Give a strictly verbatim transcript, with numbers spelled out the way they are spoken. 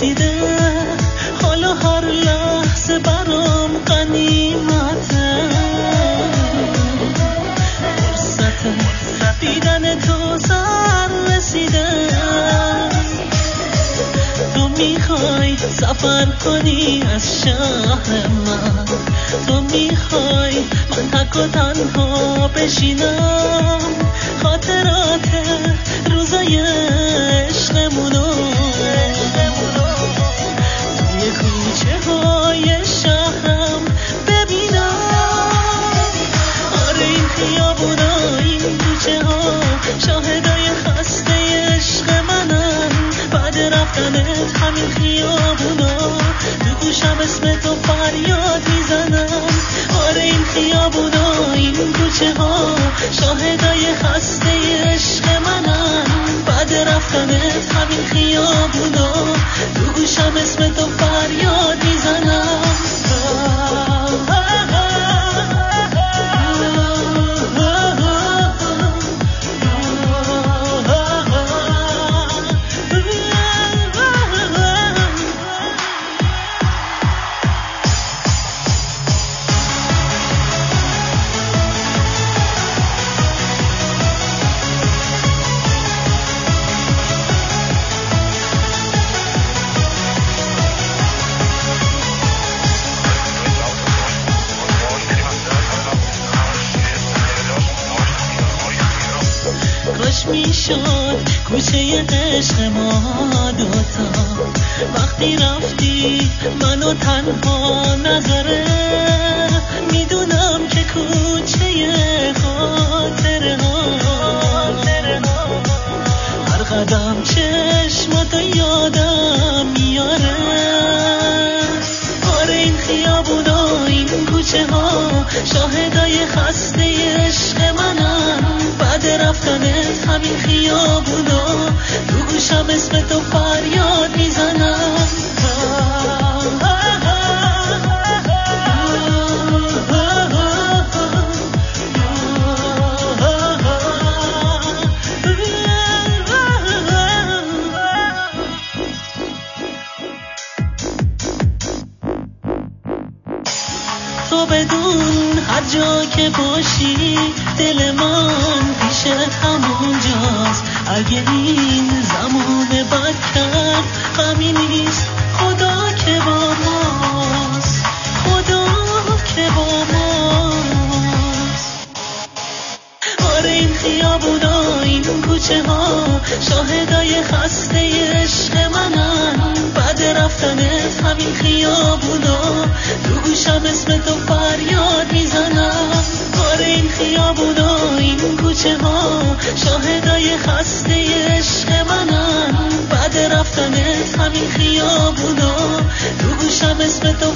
رسیده، حالا هر لحظه برام غنیمته. فرصت دیدن تو سر رسیده، تو میخوای سفر کنی از شهر من، تو میخوای من تک و تنها بشینم، خاطرات روزای عشقمونو توی کوچه های شهرم ببینم. آره این خیابونا این کوچه ها شاهدای خسته عشق منن، بعد رفتنت همین خیابونا تو گوشم اسم تو فریاد میزنم. آره این خیابونا این کوچه ها شاهدای خسته عشق منن، بعد رفتنت همین خیابونا تو گوشم اسم تو فریاد میزنم. کاش میشد کوچه عشق ما دوتا، وقتی رفتی منو تنها نذاره. میدونم که کوچه خاطره ها، هر قدم چشماتو یادم میاره. آره این خیابونا این کوچه ها شاهدای خسته عشق منن، بعد رفتنت همین خیابونا تو گوشم اسم تو فریاد میزنم. تو بدون هر جا که باشی دل من پیشت همونجاست. اگه این زمان بد کرد غمی نیست، خدا که با ماست، خدا که با ماست. آره این خیابونا این کوچه ها شاهدای خسته عشق منن، بعد رفتنت همین خیابونا تو گوشم اسم تو فریاد میزنم. آره این خیابونا این کوچه ها شاهدای خسته عشق منن، بعد رفتنت همین خیابونا تو گوشم اسم تو